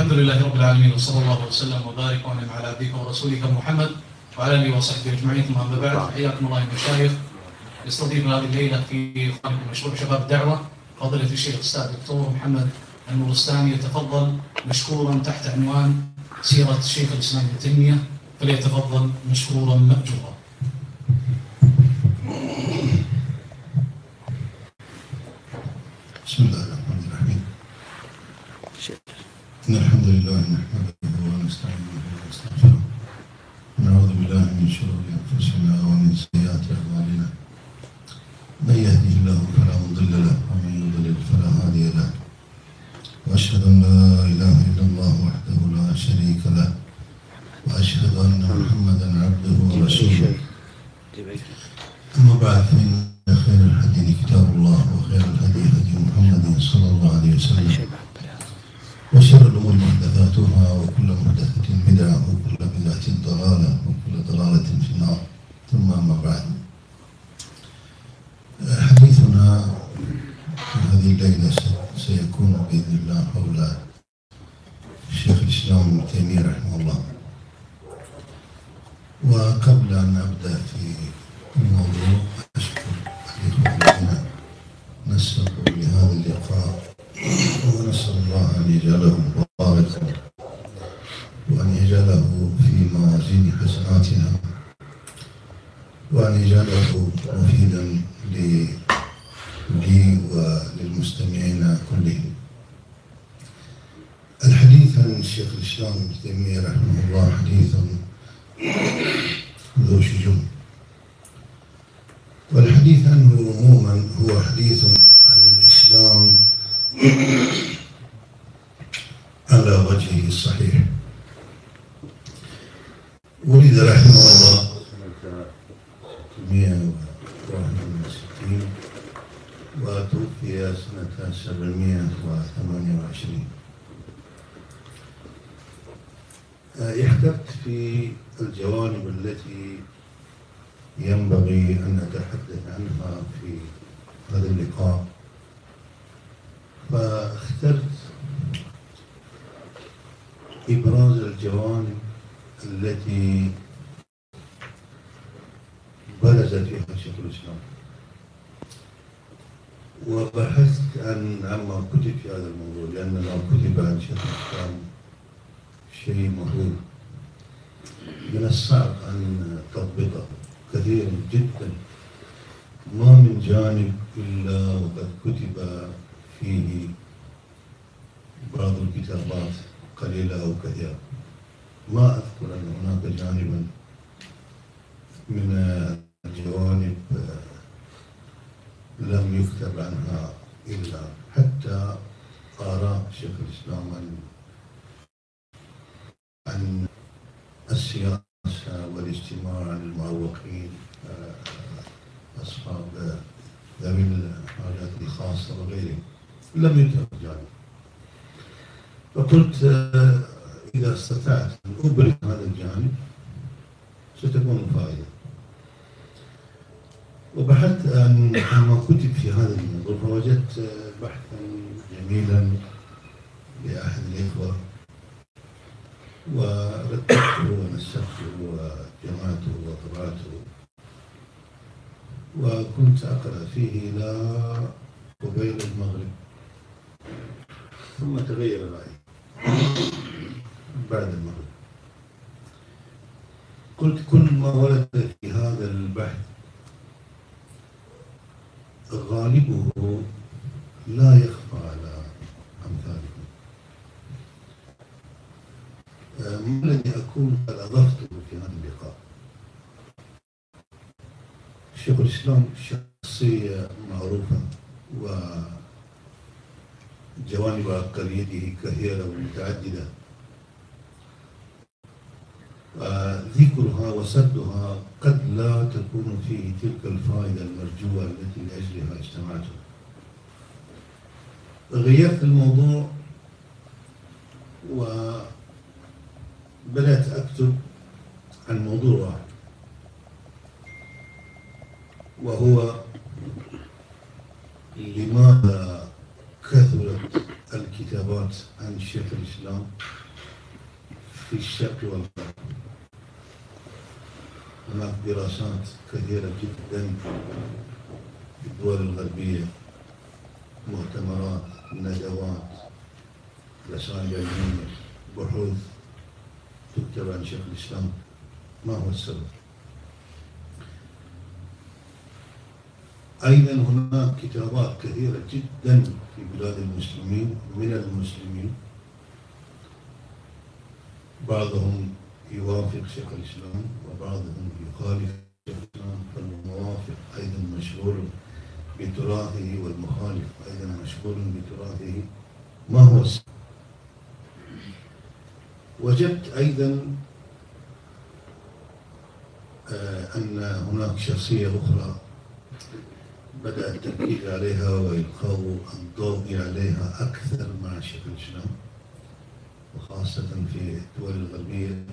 الحمد لله رب العالمين، وصلى الله وسلم وبارك وانعم على عبدك ورسولك محمد وعلى اله وصحبه اجمعين، ثم اما بعد. حياكم الله المشايخ. يستضيفنا هذه الليله في اخوانكم مشروع شباب الدعوه فضيله الشيخ الاستاذ الدكتور محمد النورستاني، يتفضل مشكورا تحت عنوان سيره الشيخ الاسلام ابن تيميه، فليتفضل مشكورا ماجورا. بسم الله الرحمن الرحيم. إن الحمد لله نحمده ونستعينه ونستغفره ونعوذ بالله من شرور أنفسنا ومن سيئات أعمالنا. من يهده الله فلا مضل له ومن يضلل فلا هادي له، وأشهد أن لا إله إلا الله وحده لا شريك له، وأشهد أن محمدا عبده ورسوله. أما بعد، فإن خير الحديث كتاب الله، وخير الهدي هدي محمد صلى الله عليه وسلم، وشر الأمور محدثاتها، وكل محدثة بدعة، وكل بدعة ضلالة، وكل ضلالة في النار. ثم أما بعد، حديثنا في هذه الليلة سيكون بإذن الله حول الشيخ الإسلام ابن تيمية رحمه الله. وقبل أن أبدأ في الموضوع، أشكر الإخوة الذين نسبوا لهذا اللقاء، ونسأل الله أن يجعله مباركا، وأن يجعله في موازين حسناتنا، وأن يجعله مفيدا لي وللمستمعين كلهم. الحديث عن الشيخ الإسلام ابن تيمية رحمه الله حديث ذو شجون، والحديث عنه عموما هو حديث عن الإسلام على وجهه الصحيح. ولد رحمه الله 661 وتوفي سنة 728. احترت في الجوانب التي ينبغي أن نتحدث عنها في هذا اللقاء، فاخترت إبراز الجوانب التي برز فيها شيخ الإسلام، وبحثت عما كتب في هذا الموضوع، لأن ما كتب عن شيخ الإسلام شيء مهول من الصعب أن تضبطه، كثير جدا، ما من جانب إلا وقد كتب فيه بعض الكتابات قليلة أو كثيرة. ما أذكر أن هناك جانبا من الجوانب لم يكتب عنها إلا حتى آراء شيخ الإسلام عن السياسة والاجتماع للمعوقين، أصحاب ذوي الحاجات الخاصة وغيرهم، لم يكتب جانب. فقلت إذا استطعت أن أبرز هذا الجانب ستكون فائدة. وبحثت عن ما كتب في هذا الموضوع، فوجدت بحثا جميلا لأحد الإخوة، ورتبته ونسقته وجمعته وطبعته، وكنت أقرأ فيه إلى قبيل المغرب، ثم تغير رأيي بعد المغرب. قلت كل ما ورد في هذا البحث غالبه لا يخفى على أمثالكم. ما الذي أكون قد أضفته في هذا اللقاء؟ شيخ الإسلام شخصية معروفة، وجوانب عبقريته كثيرة ومتعددة، ذكرها وسردها قد لا تكون فيه تلك الفائدة المرجوة التي لأجلها اجتمعته. غيرت الموضوع وبدأت أكتب عن موضوع واحد، وهو لماذا كثرت الكتابات عن شيخ الإسلام في الشرق والغرب. هناك دراسات كثيرة جدا في الدول الغربية، مؤتمرات، ندوات، رسائل علمية، بحوث تكتب عن شيخ الإسلام. ما هو السبب؟ أيضا هناك كتابات كثيرة جدا في بلاد المسلمين من المسلمين، بعضهم يوافق شيخ الإسلام وبعضهم يخالف شيخ الإسلام، فالموافق أيضا مشغول بتراثه والمخالف أيضا مشغول بتراثه. ما هو السبب؟ وجدت أيضا أن هناك شخصية أخرى بدأ التركيز عليها وإلقاء الضوء عليها أكثر مع شيخ الإسلام، وخاصة في الدول الغربية،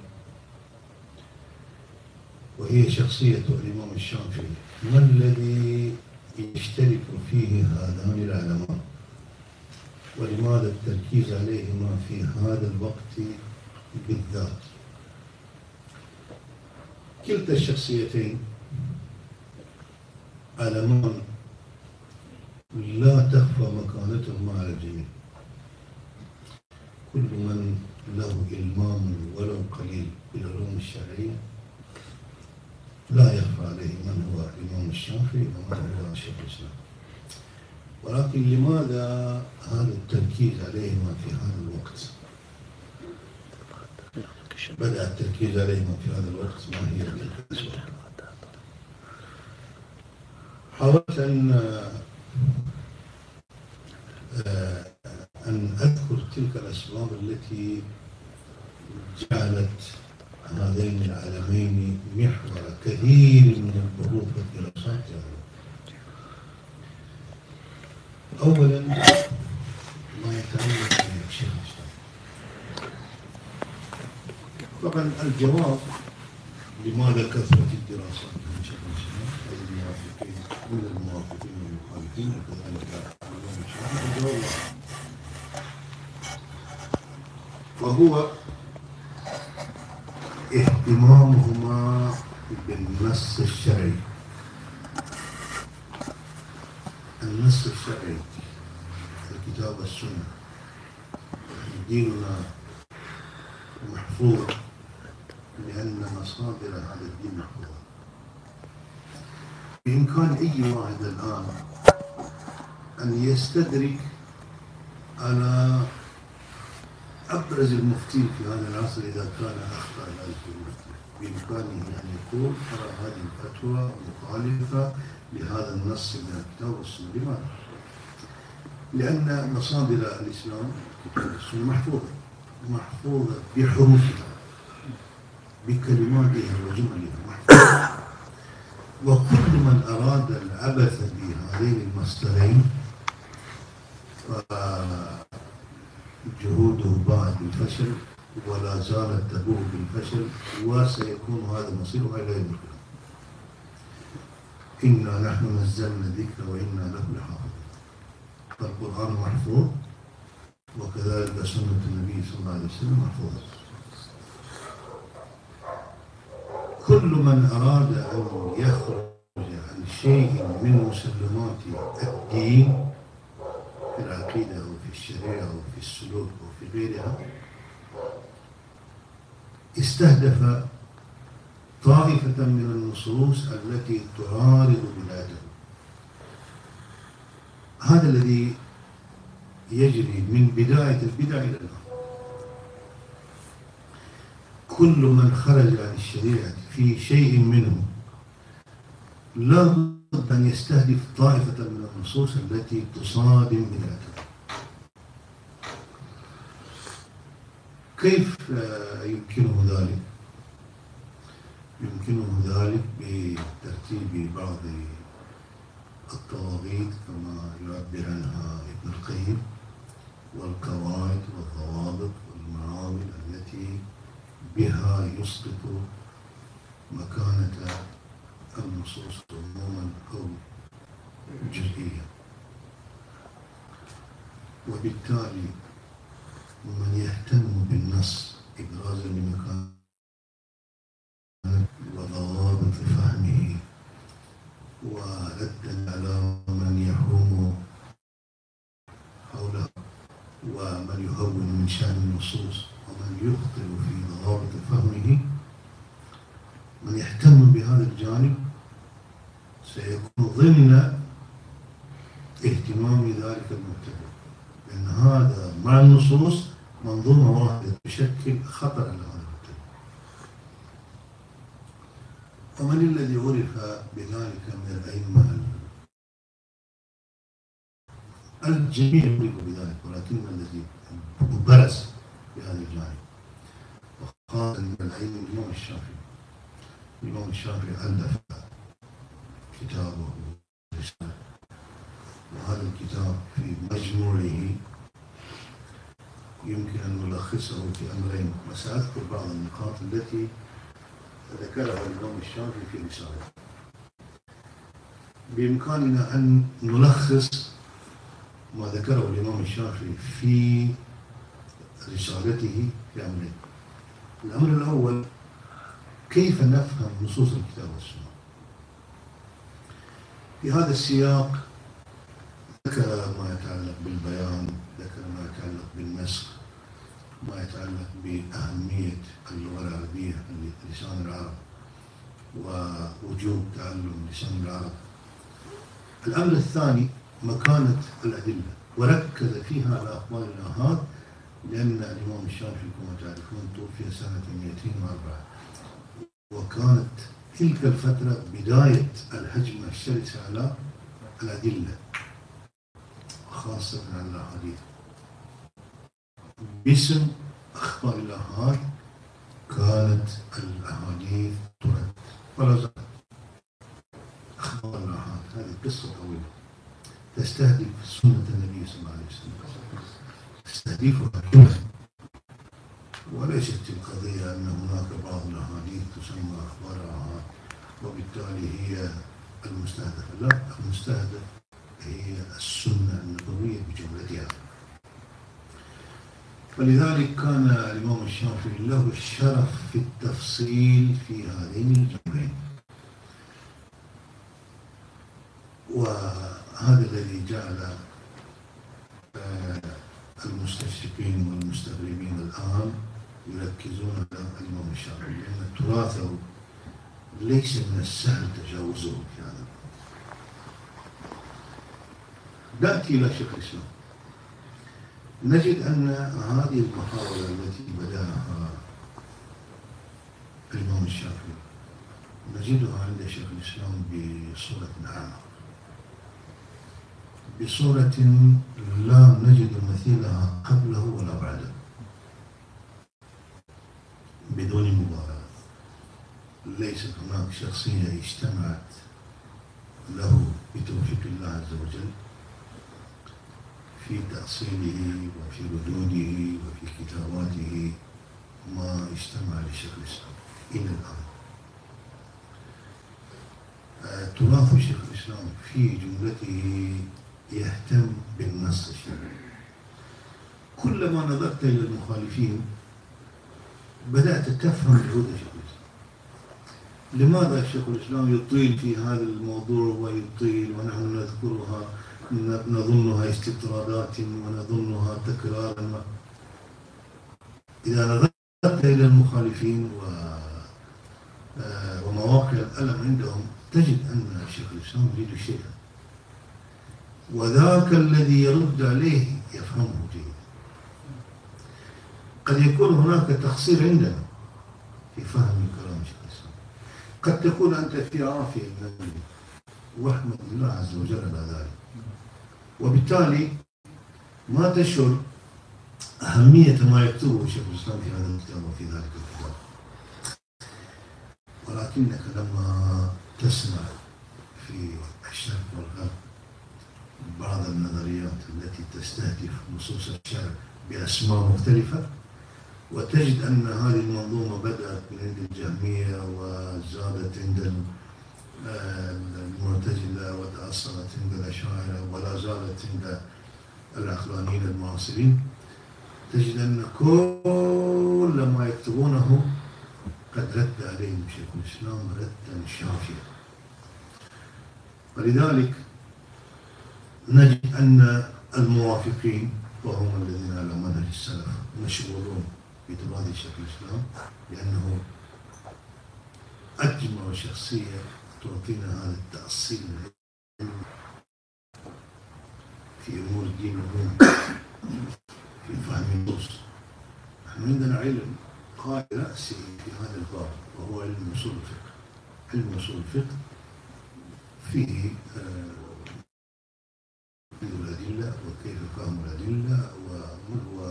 وهي شخصية الإمام الشافعي. ما الذي يشترك فيه هذان العلمان؟ ولماذا التركيز عليهما في هذا الوقت بالذات؟ كلتا الشخصيتين علمان لا تخفى مكانتهما على الجميع. كل من له إلمام ولو قليل بالعلوم الشرعية لا يخفى عليه من هو الإمام الشافعي ومن هو شيخ الإسلام. ولكن لماذا هذا التركيز عليهما في هذا الوقت؟ بدأ التركيز عليهما في هذا الوقت. ما هي الأسباب؟ حاولت أن أذكر تلك الأسباب التي جعلت هذين العالمين محور كثير من البحوث والدراسات. أولا ما يتعلق بشيخ الإسلام. طبعا الجواب لماذا كثرت الدراسات عن شيخ الإسلام من الموافقين والمخالفين وكذلك العلوم الشرعية؟ الجواب وهو اهتمامهما بالنص الشرعي. النص الشرعي، الكتاب والسنة. ديننا محفوظ لأن مصادر هذا الدين محفوظة. بإمكان أي واحد الآن أن يستدرك على أبرز المفتين في هذا العصر إذا كان أخطأ ذلك المفتي، بإمكانه أن يقول ترى هذه الفتوى مخالفة لهذا النص من الكتاب والسنة. لماذا؟ لأن مصادر الإسلام الكتاب والسنة محفوظة بحروفها، بكلماتها وجملها محفوظة. وكل من أراد العبث بهذين المصدرين جهوده باءت بالفشل ولا زالت تبوء بالفشل، وسيكون هذا مصيره إلى يوم القيامة. إنا نحن نزلنا الذكر وإنا له لحافظون. فالقرآن محفوظ وكذلك سنة النبي صلى الله عليه وسلم محفوظة. كل من أراد أن يخرج عن شيء من مسلمات الدين في العقيدة أو في الشريعة أو في السلوك أو في غيرها استهدف طائفة من النصوص التي تعارض بلاده. هذا الذي يجري من بداية البدع إلى الآن. كل من خرج عن الشريعة في شيء منه لا بد أن يستهدف طائفة من النصوص التي تصادم بدعته. كيف يمكنه ذلك؟ يمكنه ذلك بترتيب بعض الطواغيت كما يعبر عنها ابن القيم، والقواعد والضوابط والمعاول التي بها يسقط مكانة النصوص عموما أو جزئيا. وبالتالي من يهتم بالنص إبرازا من شأن النصوص ومن يخطئ في ضوابط فهمه، من يهتم بهذا الجانب سيكون ضمن اهتمام ذلك المبتدئ، لأن هذا مع النصوص منظومة واحدة تشكل خطر على هذا المبتدئ. ومن الذي عرف بذلك من الأئمة؟ الجميع يعرف بذلك، ولكن الذي برز بهذا الجانب وخاصة من الأئمة الإمام الشافعي. الإمام الشافعي ألف كتابه رسالة، وهذا الكتاب في مجموعه يمكن أن نلخصه في أمرين، وسأذكر بعض النقاط التي ذكرها الإمام الشافعي في رسالته. بإمكاننا أن نلخص ما ذكره الإمام الشافعي في رسالته في أمرين. الأمر الأول، كيف نفهم نصوص الكتاب والسنة. في هذا السياق ذكر ما يتعلق بالبيان، ذكر ما يتعلق بالنسخ، ما يتعلق بأهمية اللغة العربية لسان العرب ووجوب تعلم لسان العرب. الأمر الثاني، مكانة الأدلة، وركز فيها على أخبار الآحاد، لأن الإمام الشافعي كما تعرفون توفي سنة 204، وكانت تلك الفترة بداية الهجمة الشرسة على الأدلة خاصة على الأحاديث. باسم أخبار الآحاد كانت الأحاديث ترد ولا زالت. أخبار الآحاد هذه قصة طويلة تستهدف سنة النبي صلى الله عليه وسلم، تستهدفها كلها، وليست القضية أن هناك بعض الأحاديث تسمى أخبار الآحاد وبالتالي هي المستهدفة. لا، المستهدف هي السنة النبوية بجملتها. فلذلك كان الإمام الشافعي له الشرف في التفصيل في هذين الجملين، وهذا الذي جعل المستشرقين والمستغربين الآن يركزون على الإمام الشافعي، لأن تراثه ليس من السهل تجاوزه في هذا. نأتي إلى شيخ الإسلام، نجد أن هذه المحاولة التي بدأها الإمام الشافعي نجدها عند شيخ الإسلام بصورة عامة، بصورة لا نجد مثيلها قبله ولا بعده، بدون مبالغة. ليست هناك شخصية اجتمعت له بتوفيق الله عز وجل في تأصيله وفي ردوده وفي كتاباته ما اجتمع لشيخ الإسلام إلى الآن. تراث شيخ الإسلام في جملته يهتم بالنص الشرعي. كلما نظرت إلى المخالفين بدأت تفهم جهود شيخ الإسلام. لماذا شيخ الإسلام يطيل في هذا الموضوع ويطيل ونحن نذكرها نظنها استطرادات ونظنها تكرارا؟ إذا نظرت إلى المخالفين ومواقع الألم عندهم تجد أن شيخ الإسلام يريد شيئا، وذاك الذي يرد عليه يفهمه جيدا. قد يكون هناك تقصير عندنا في فهم كلام شيخ الإسلام، قد تكون أنت في عافية من النبي، واحمد الله عز وجل على ذلك، وبالتالي ما تشعر أهمية ما يكتبه شيخ الإسلام في هذا الكتاب وفي ذلك الكتاب. ولكنك لما تسمع في الشرق والغرب بعض النظريات التي تستهدف نصوص الشرع بأسماء مختلفة، وتجد أن هذه المنظومة بدأت من عند الجهمية وزادت عند المعتزلة وتأصلت عند الأشاعرة ولا زالت عند العقلانيين المعاصرين، تجد أن كل ما يكتبونه قد رد عليهم شيخ الإسلام ردا شافيا. ولذلك نجد أن الموافقين وهم الذين على منهج السلف مشغولون بتراث شيخ الإسلام، لأنه أجمل شخصية تعطينا هذا التأصيل في أمور الدين والدنيا، في فهم النصوص. نحن عندنا علم قائد رأسي في هذا الباب وهو علم أصول الفقه. علم أصول الفقه فيه الأدلة وكيف فهم الأدلة وما هو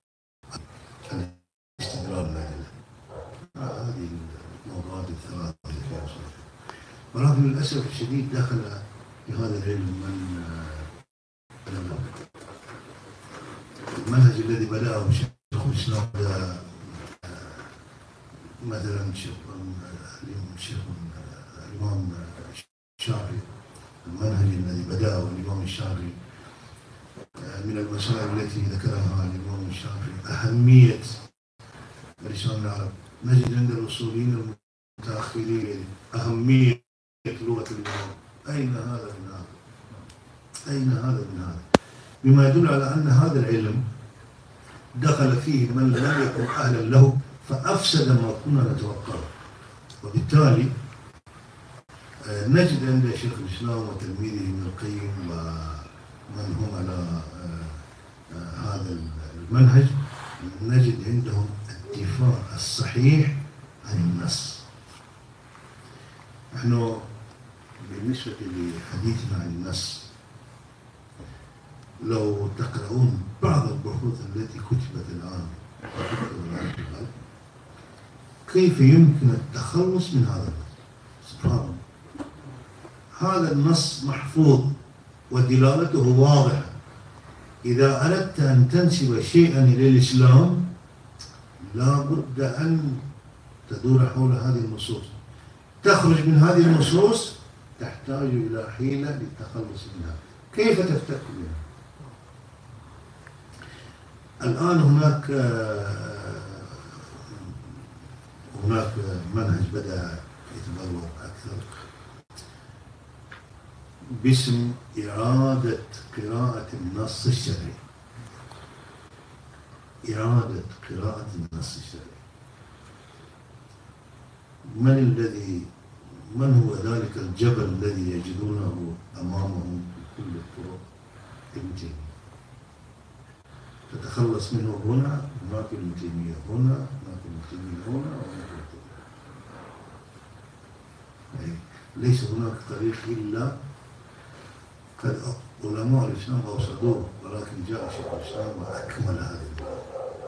استدلال الأدلة. هذه الموضوعات الثلاثة في أصول الفقه. ولكن للأسف الشديد دخل في هذا العلم المنهج الذي بدأه شيخ الإسلام، مثلا شيخ الإمام الشافعي. المنهج الذي بدأه الإمام الشافعي من المسائل التي ذكرها الإمام الشافعي أهمية لسان العرب. نجد عند الأصوليين المتأخرين أهمية لغة العرب. أين هذا من هذا؟ أين هذا من هذا؟ بما يدل على أن هذا العلم دخل فيه من لم يكن أهلا له فأفسد ما كنا نتوقعه. وبالتالي نجد عند شيخ الإسلام وتلميذه ابن القيم ومن هم على هذا المنهج، نجد عندهم الدفاع الصحيح عن النص. نحن بالنسبة لحديثنا عن النص، لو تقرؤون بعض البحوث التي كتبت الآن كيف يمكن التخلص من هذا النص؟ سبحان الله، هذا النص محفوظ ودلالته واضحة. إذا أردت أن تنسب شيئا إلى الإسلام لا بد أن تدور حول هذه النصوص. تخرج من هذه النصوص تحتاج إلى حيلة للتخلص منها. كيف تفتك منها؟ الآن هناك منهج بدأ يتبلور أكثر باسم إعادة قراءة النص الشرعي. إعادة قراءة النص الشرعي. من هو ذلك الجبل الذي يجدونه أمامهم بكل الطرق؟ ابن تيمية. تتخلص منه هنا، هناك ابن تيمية هنا، هناك ابن تيمية هنا، وهناك ابن تيمية. ليس هناك طريق إلا قد علماء الإسلام أوصدوه، ولكن جاء شيخ الإسلام وأكمل هذا الباب.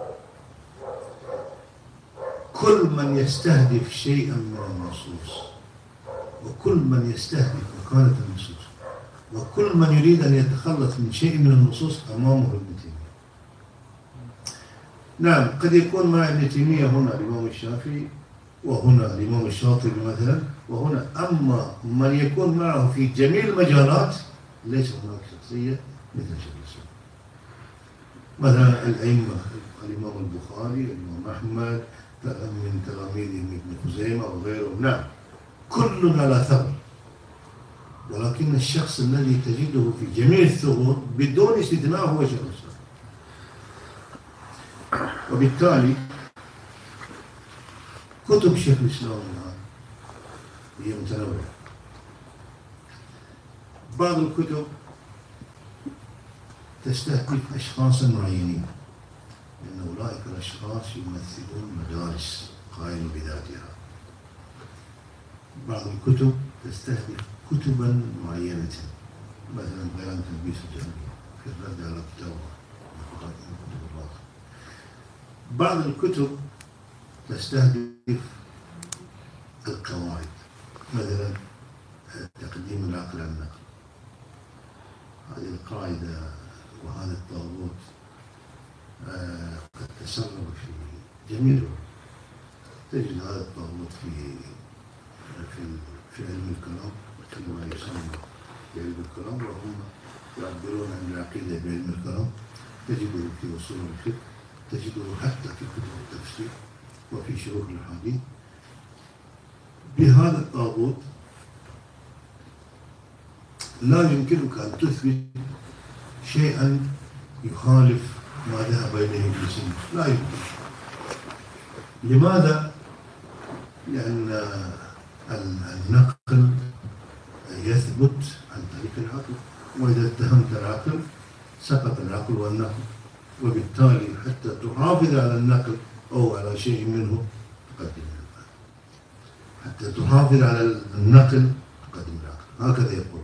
كل من يستهدف شيئا من النصوص، وكل من يستهدف مكانة النصوص، وكل من يريد أن يتخلص من شيء من النصوص أمامه ابن تيمية. نعم، قد يكون مع ابن تيمية هنا الإمام الشافعي، وهنا الإمام الشاطبي مثلا، وهنا. أما من يكون معه في جميع المجالات ليس هناك شخصية مثل شيخ الإسلام. مثلا الأئمة، الإمام البخاري، الإمام أحمد، من تلاميذه ابن خزيمة وغيره. نعم، كل على ثغر، ولكن الشخص الذي تجده في جميع الثغور بدون استثناء هو شيخ الإسلام. وبالتالي كتب شيخ الإسلام الآن هي متنوعة. بعض الكتب تستهدف أشخاصا معينين، لأن أولئك الأشخاص يمثلون مدارس قائمة بذاتها. بعض الكتب تستهدف كتبا معينة، مثلا بيان تلبيس الجهمية في الرد على كتاب الله. بعض الكتب تستهدف القواعد، مثلا تقديم العقل على النقل. هذه القاعدة وهذا الطاغوت قد تسرب في جميع العلوم. تجد هذا الطاغوت في علم الكلام، كل ما يسمى بعلم الكلام، وهم يعبرون عن العقيدة بعلم الكلام. تجده في أصول الفقه، تجده حتى في كتب التفسير وفي شروح الحديث. بهذا الطاغوت لا يمكنك أن تثبت شيئا يخالف ما ذهب إليه ابن سينا، لا يمكن. لماذا؟ لأن النقل يثبت عن طريق العقل، وإذا اتهمت العقل سقط العقل والنقل، وبالتالي حتى تحافظ على النقل أو على شيء منه تقدم العقل، حتى تحافظ على النقل تقدم العقل، هكذا يقول.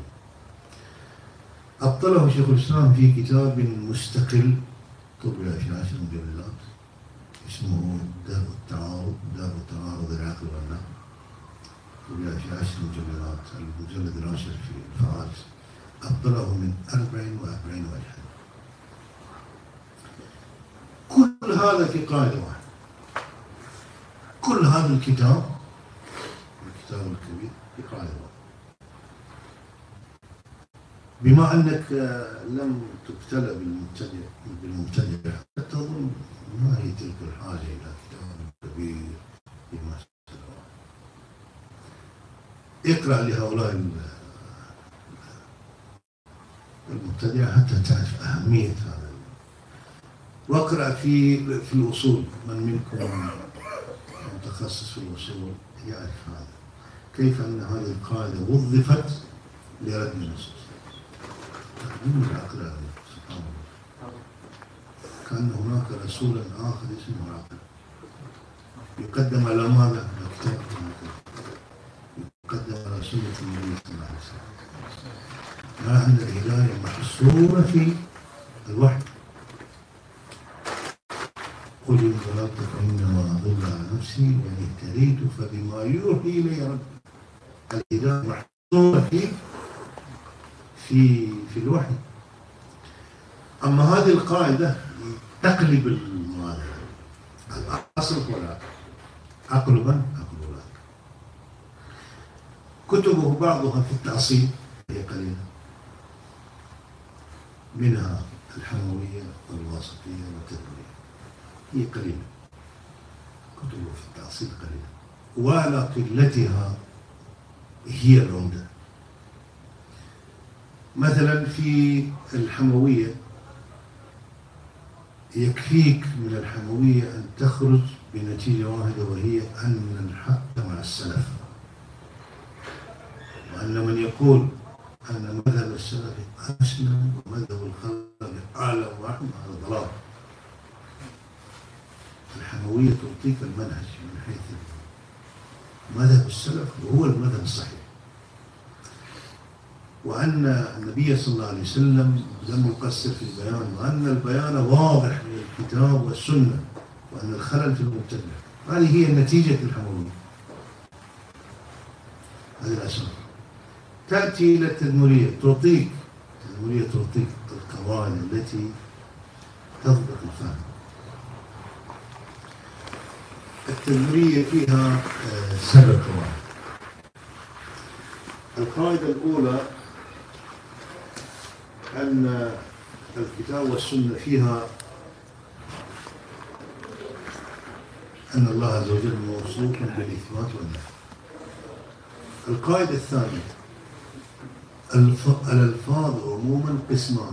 أبطله شيخ الإسلام في كتاب مستقل طبع في 10 مجلدات اسمه دار التعارض العقل والنقل، طبع في 10 مجلدات، المجلد العاشر في الفارس، أبطله من 44 وجها. كل هذا في قاعدة واحدة، كل هذا الكتاب الكبير في قاعدة واحدة. بما أنك لم تبتلى بالمبتدع تظن ما هي تلك الحاجة إلى كتاب كبير بما سبق. اقرأ لهؤلاء المبتدع حتى تعرف أهمية هذا، واقرأ في الأصول، من منكم متخصص في الأصول يعرف هذا، كيف أن هذه القاعدة وظفت لرد النصوص. تقديم العقل سبحان الله، كأن هناك رسولا آخر اسمه عقل يقدم على ماذا؟ على كتاب يقدم على سنة النبي صلى الله عليه وسلم، مع أن الهداية محصورة في الوحي. قل إن ضللت فإنما أضل على نفسي وإن اهتديت فبما يوحي إلي ربي. الهداية محصورة في الوحي. أما هذه القاعدة تقلب الأصل هو العقل، عقل من؟ عقل ولاد. كتبه بعضها في التأصيل هي قليلة، منها الحموية والواسطية والتدمرية، هي قليلة، كتبه في التأصيل قليلة، وعلى قلتها هي العمدة. مثلا في الحموية يكفيك من الحموية أن تخرج بنتيجة واحدة، وهي أن الحق مع السلف، وأن من يقول أن مذهب السلف أسلم ومذهب الخلف أعلى وأحمى هذا ضلال. الحموية تعطيك المنهج من حيث مذهب السلف وهو المذهب الصحيح، وأن النبي صلى الله عليه وسلم لم يقصر في البيان، وأن البيان واضح من الكتاب والسنة، وأن الخلل في المبتدع. هذه هي نتيجة الحموية، هذه الأساس. تأتي إلى التدمرية، تعطيك القواعد التي تضبط الفهم. التدمرية فيها 7 قواعد. القاعدة الأولى أن الكتاب والسنة فيها أن الله عز وجل موصوف بالإثبات والنفي. القاعدة الثانية الألفاظ عموما قسمان،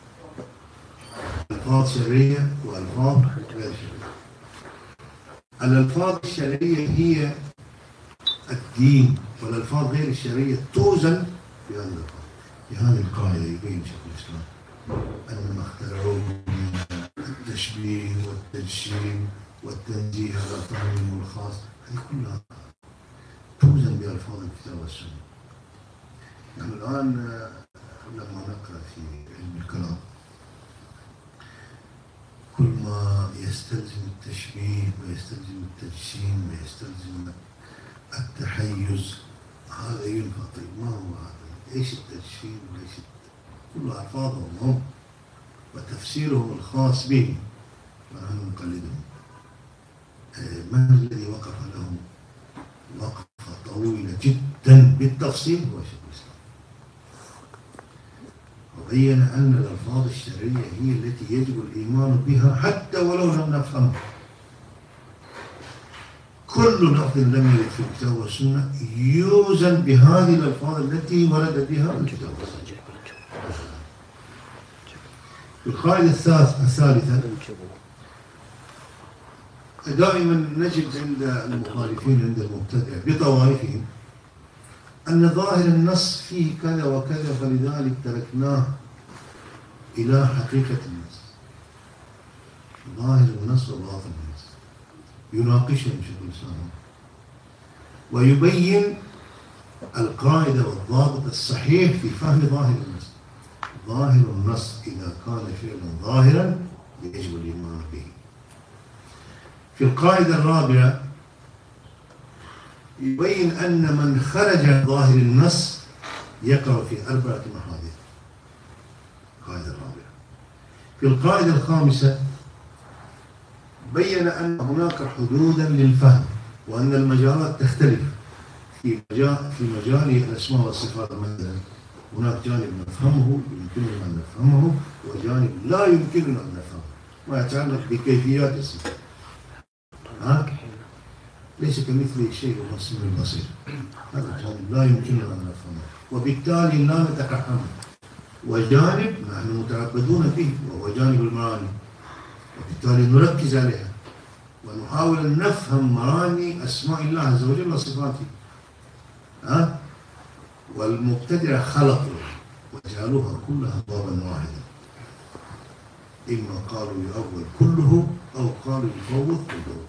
ألفاظ شرعية وألفاظ غير شرعية. الألفاظ الشرعية هي الدين، والألفاظ غير الشرعية توزن في هذه القاعدة. يبين شيخ الإسلام أن ما اخترعوه من التشبيه والتجسيم والتنزيه على الطعام والخاص، هذه كلها توزن بألفاظ الكتاب والسنة. نحن الآن لما نقرأ في علم الكلام كل ما يستلزم التشبيه ويستلزم التجسيم ويستلزم التحيز هذا ينفع. طيب ما هو هذا؟ ايش التجسيم وليش كل ألفاظهم هم وتفسيرهم الخاص به، ونحن نقلدهم. من الذي وقف لهم وقفة طويلة جدا بالتفصيل هو شيخ الإسلام، وبين أن الألفاظ الشرعية هي التي يجب الإيمان بها حتى ولو لم نفهمها. كل لفظ لم يرد في الكتاب والسنة يوزن بهذه الألفاظ التي ورد بها الكتاب والسنة. القاعدة الثالثة، دائما نجد عند المخالفين عند المبتدع بطوائفهم أن ظاهر النص فيه كذا وكذا فلذلك تركناه إلى حقيقة النص. ظاهر النص وباطن النص يناقشهم شيخ الإسلام ويبين القاعدة والضابط الصحيح في فهم ظاهر النص. ظاهر النص إذا كان فعلا ظاهرا يجب الإيمان به. في القاعدة الرابعة يبين أن من خرج عن ظاهر النص يقع في 4 محاذير. القاعدة الرابعة. في القاعدة الخامسة بين أن هناك حدودا للفهم وأن المجالات تختلف. في مجال الأسماء والصفات مثلا هناك جانب نفهمه يمكننا أن نفهمه وجانب لا يمكننا أن نفهمه ما يتعلق بكيفيات الصفات. ليس كمثله شيء وهو السميع البصير. هذا الجانب لا يمكننا أن نفهمه وبالتالي لا نتفهمه. وجانب نحن متعبدون فيه وهو جانب المعاني وبالتالي نركز عليها ونحاول أن نفهم معاني أسماء الله عز وجل وصفاته. والمبتدع خلطوا وجعلوها كلها بابا واحدا، إما قالوا يؤول كله أو قالوا يفوض كله.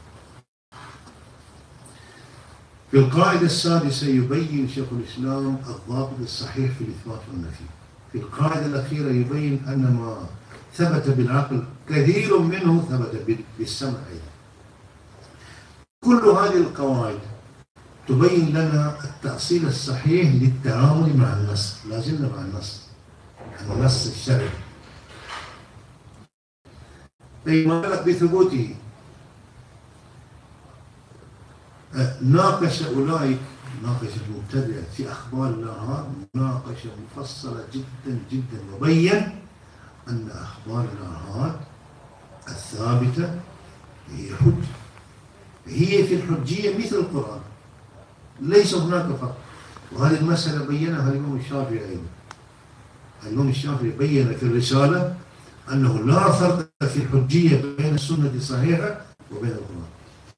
في القاعدة السادسة يبين شيخ الإسلام الضابط الصحيح في الإثبات والنفي. في القاعدة الأخيرة يبين أن ما ثبت بالعقل كثير منه ثبت بالسمع أيضا. كل هذه القواعد تبين لنا التأصيل الصحيح للتعامل مع النص. لازلنا مع النص الشرعي. فيما يتعلق بثبوته ناقش المبتدع في أخبار الآحاد مناقشة مفصلة جدا جدا وبين أن أخبار الآحاد الثابتة هي حجة، هي في الحجية مثل القرآن، ليس هناك فرق. وهذه المسألة بينها الإمام الشافعي أيضا. الإمام الشافعي بين في الرسالة أنه لا فرق في الحجية بين السنة الصحيحة وبين القرآن.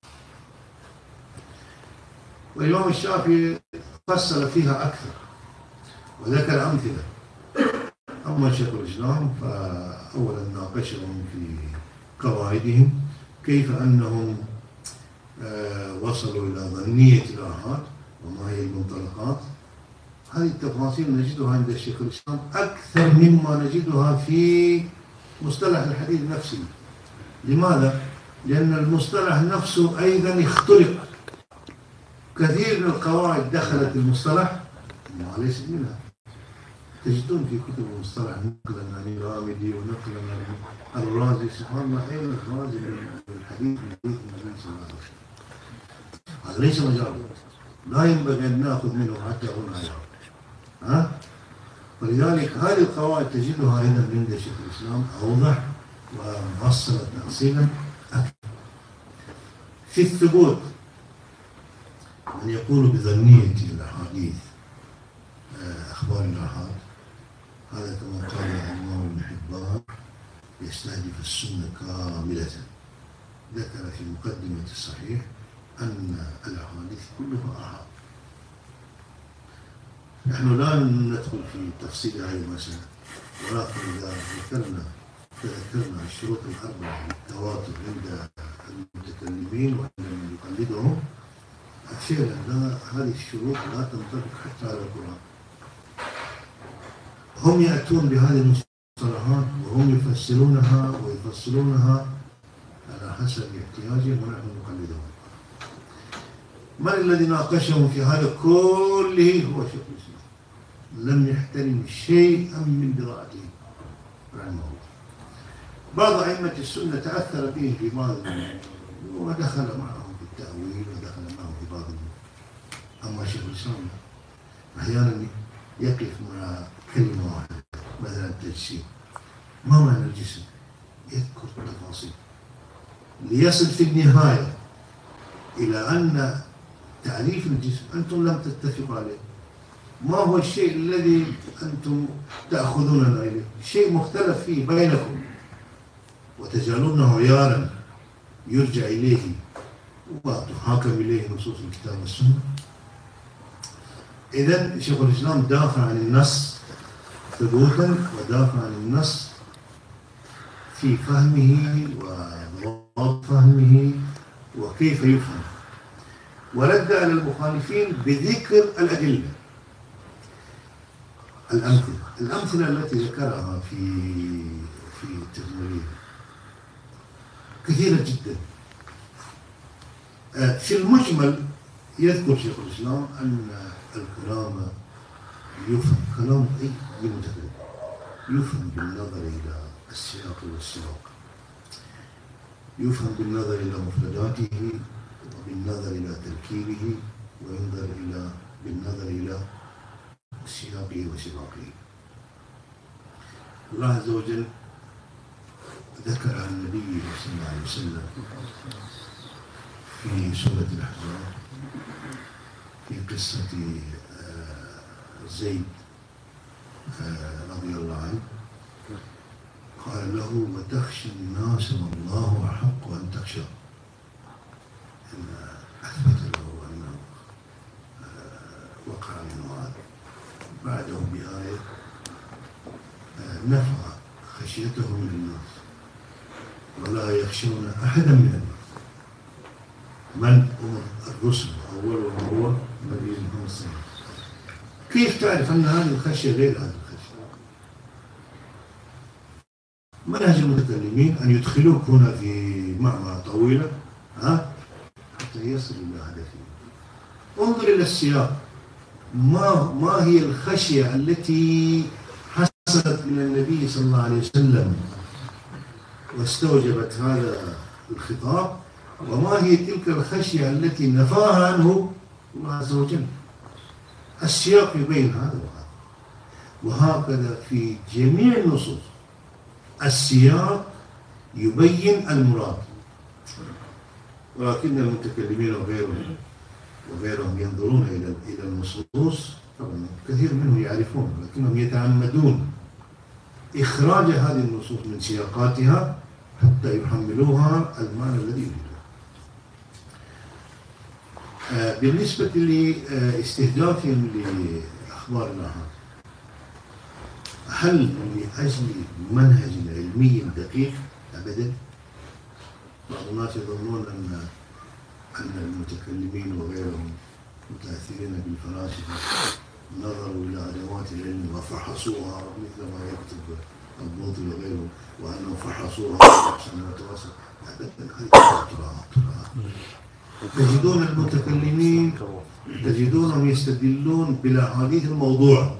والإمام الشافعي فصل فيها أكثر وذكر أمثلة. أما شيخ الإسلام فأولا ناقشهم في قواعدهم كيف أنهم وصلوا إلى ظنية الآحاد وما هي المنطلقات. هذه التفاصيل نجدها عند الشيخ الإسلام أكثر مما نجدها في مصطلح الحديث نفسه. لماذا؟ لأن المصطلح نفسه أيضا اختلق. كثير من القواعد دخلت المصطلح وليست منها. تجدون في كتب المصطلح نقلا عن الرامدي ونقلا عن الرازي. سبحان الله، أين الرازي من الحديث من حديث النبي صلى الله عليه وسلم؟ هذا ليس مجاله، لا ينبغي أن نأخذ منه حتى هنا. ولذلك هذه القواعد تجدها أيضا عند شيخ الإسلام أوضح ومفصلة تفصيلا أكثر. في الثبوت من يقول بظنية الأحاديث أخبار الآحاد، هذا كما قال الإمام ابن حبان يستهدف السنة كاملة. ذكر في مقدمة الصحيح أن الأحاديث كلها آحاد. نحن لا ندخل في تفصيل هذه المسألة، ولكن إذا تذكرنا الشروط الأربعة للتواتر عند المتكلمين وعند من يقلدهم، فعلا هذه الشروط لا تنطبق حتى على القرآن. هم يأتون بهذه المصطلحات وهم يفسرونها على حسب احتياجهم ونحن نقلدهم. من الذي ناقشهم في هذا كله؟ هو شيخ الإسلام. لم يحترم شيئا من براءته رحمه الله. بعض أئمة السنة تأثر به في بعض ودخل معهم في التأويل ودخل معهم في بعض أما شيخ الإسلام أحيانا يقف مع كلمة واحدة، مثلا التجسيم. ما معنى الجسم؟ يذكر التفاصيل ليصل في النهاية إلى أن تعريف الجسم أنتم لم تتفقوا عليه، ما هو الشيء الذي أنتم تأخذوننا إليه؟ شيء مختلف فيه بينكم وتجعلونه عيارا يرجع إليه وتحاكم إليه نصوص الكتاب والسنة. إذن شيخ الإسلام دافع عن النص ثبوتا ودافع عن النص في فهمه وضوابط فهمه وكيف يفهم، ورد على المخالفين بذكر الأدلة. الأمثلة التي ذكرها في التدمير كثيرة جدا. في المجمل يذكر شيخ الإسلام أن الكلام يفهم، كلام أي متكلم يفهم بالنظر إلى السياق والسياق، يفهم بالنظر إلى مفرداته وبالنظر إلى تركيبه بالنظر إلى سياقه وسباقه. الله عز وجل ذكر عن النبي صلى الله عليه وسلم في سورة الأحزاب في قصة زيد رضي الله عنه، قال له: وتخشى الناس والله أحق أن تخشى. أثبت له أنه وقع منه هذا. بعده بآية نفع خشيته من الناس ولا يخشون أحدا من الناس. من هو الرسل أولهم هو النبي محمد صلى الله عليه وسلم. كيف تعرف أن هذه الخشية غير هذه الخشية؟ منهج المتكلمين أن يدخلوك هنا في معمعة طويلة حتى يصل إلى هدفه. انظر إلى السياق، ما هي الخشية التي حصلت من النبي صلى الله عليه وسلم واستوجبت هذا الخطاب، وما هي تلك الخشية التي نفاها عنه الله عز وجل. السياق يبين هذا وهذا، وهكذا في جميع النصوص السياق يبين المراد. ولكن المتكلمين وغيرهم ينظرون إلى النصوص، طبعا كثير منهم يعرفون، لكنهم يتعمدون إخراج هذه النصوص من سياقاتها حتى يحملوها المعنى الذي يريدونه. بالنسبة لاستهدافهم لأخبار الآحاد، هل لأجل منهج علمي دقيق؟ أبدا. بعض الناس يظنون أن المتكلمين وغيرهم متأثرين بالفلاسفة نظروا إلى أدوات العلم وفحصوها مثل ما يكتب البوطي وغيره، وأنهم فحصوها عشان نتواصل. أبدا، هذه تجدون المتكلمين تجدونهم يستدلون بالأحاديث الموضوعة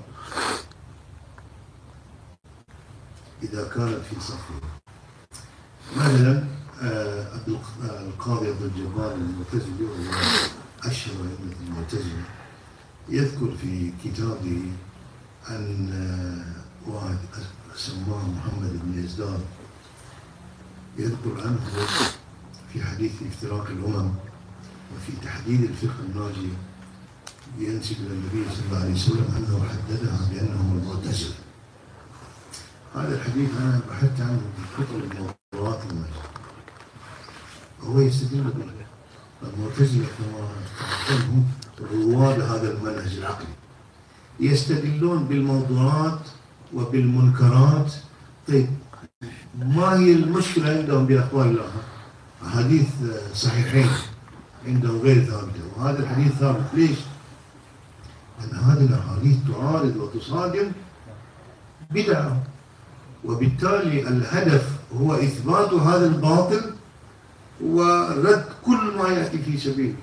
إذا كانت في صفه. مثلا القاضي عبد الجبار المعتزلي وهو أشهر أئمة المعتزلة يذكر في كتابه أن واحد سماه محمد بن يزداد يذكر عنه في حديث افتراق الأمم وفي تحديد الفقه الناجي ينسب إلى النبي صلى الله عليه وسلم أنه حددها بأنهم المعتزلة. هذا الحديث أنا بحثت عنه في كتب الموضوعات المالية، وهو يستدل به. المعتزلة هم رواد هذا المنهج العقلي، يستدلون بالموضوعات وبالمنكرات. طيب، ما هي المشكلة عندهم بأقوال الله؟ أحاديث صحيحين عندهم غير ثابتة، وهذا الحديث ثابت. ليش؟ لأن هذه الأحاديث تعارض وتصادم بدعة، وبالتالي الهدف هو إثبات هذا الباطل ورد كل ما يأتي في سبيله.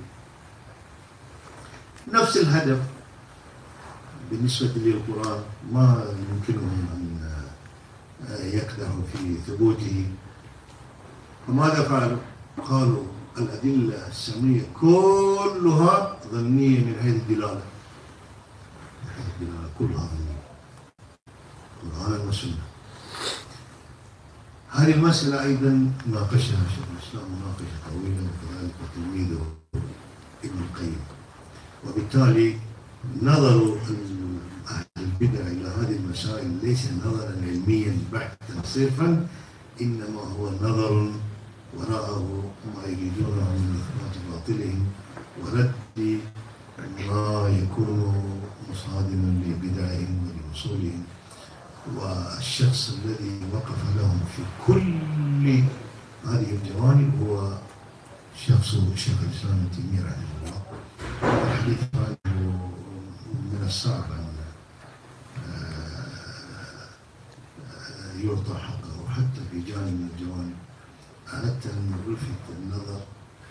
نفس الهدف بالنسبة للقرآن، ما يمكنهم أن يكدحوا في ثبوته. فماذا فعلوا؟ قالوا الأدلة السمعية كلها ظنية من حيث الدلالة، كلها ظنية، القرآن والسنة. هذه المسألة أيضا ناقشها شيخ الإسلام مناقشة طويلة، وكذلك تلميذه ابن القيم. وبالتالي نظروا المسائل ليس نظرا علميا بحتا صرفا، إنما هو نظر وراءه ما يريدونه من إثبات باطلهم ورد ما يكون مصادما لبدعهم ولوصولهم. والشخص الذي وقف لهم في كل هذه الجوانب هو شخص شيخ الإسلام ابن تيمية رحمه الله. الحديث عنه من الصعب أن يعطى حقه حتى في جانب من الجوانب. أردت أن ألفت النظر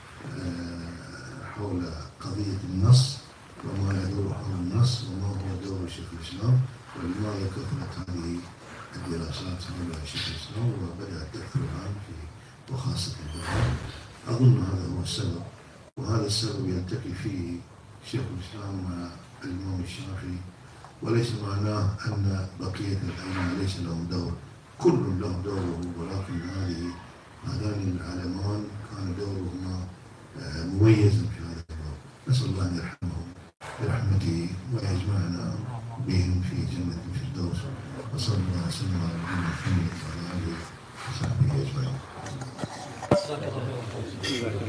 حول قضية النص وما يدور حول النص وما هو دور شيخ الإسلام ولماذا كثرت هذه الدراسات حول شيخ الإسلام وبدأت تكثر الآن وخاصة البخاري. أظن هذا هو السبب، وهذا السبب يلتقي فيه شيخ الإسلام مع الإمام الشافعي، وليس معناه أن بقية الأئمة ليس لهم دور، كل له دوره، ولكن هذان العالمان كان دورهما مميزا في هذا الدور. نسأل الله أن يرحمهم برحمته ويجمعنا بهم في جنة الفردوس، وصلى الله وسلم على نبينا محمد وعلى آله وصحبه أجمعين.